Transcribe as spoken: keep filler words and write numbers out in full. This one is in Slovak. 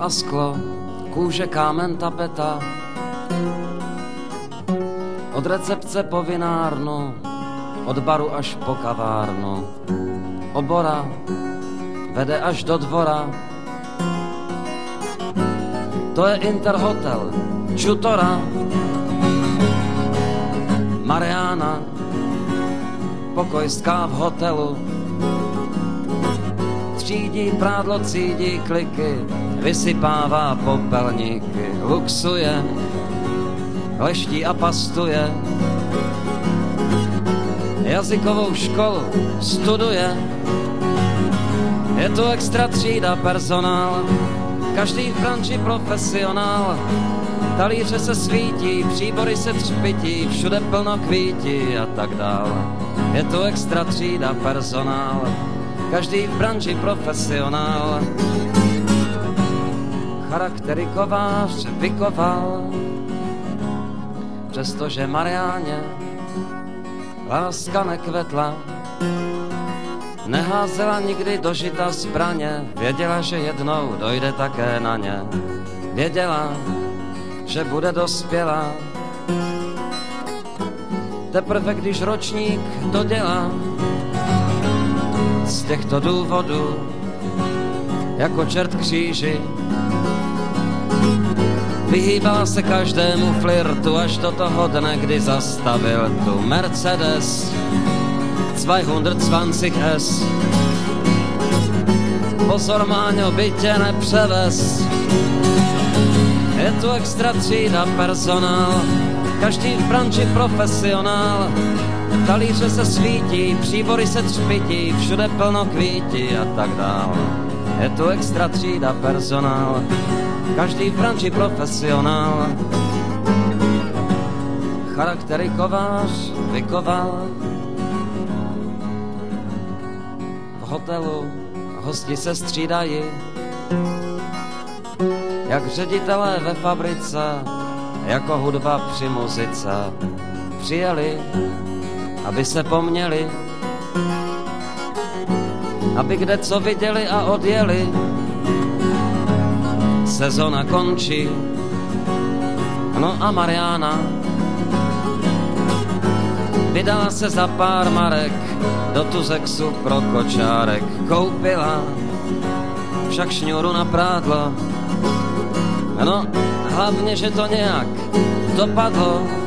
a sklo, kůže, kámen, tapeta. Od recepce po vinárnu, od baru až po kavárnu. Obora vede až do dvora. To je Interhotel, Čutora, Mariána, pokojská v hotelu. Třídí prádlo, cídí kliky, vysypává popelníky, luxuje, leští a pastuje. Jazykovou školu studuje, je tu extra třída personál, každý v branži profesionál. Talíře se svítí, příbory se třpití, všude plno kvítí a tak dál. Je tu extra třída personál, každý v branži profesionál. Charaktery kovář vykoval, přestože Mariáně láska nekvetla. Neházela nikdy do žita zbraně, věděla, že jednou dojde také na ně. Věděla, že bude dospělá, teprve když ročník dodělá. Z těchto důvodů, jako čert kříži, vyhýbala se každému flirtu, až do toho dne, kdy zastavil tu Mercedes dvacet S. Pozor, Máňo, by tě nepřevez. Je tu extra třída personál, každý v branži profesionál. Talíře se svítí, příbory se třpití, všude plno kvítí a tak dál. Je tu extra třída personál, každý v branži profesionál. Charaktery kovář vykoval. V hotelu hosti se střídají, jak ředitelé ve fabrice, jako hudba při muzice. Přijeli, aby se poměli, aby kde co viděli a odjeli. Sezona končí, no a Mariána vydala se za pár marek do Tuzexu pro kočárek. Koupila však šňůru na prádlo, no hlavně, že to nějak dopadlo.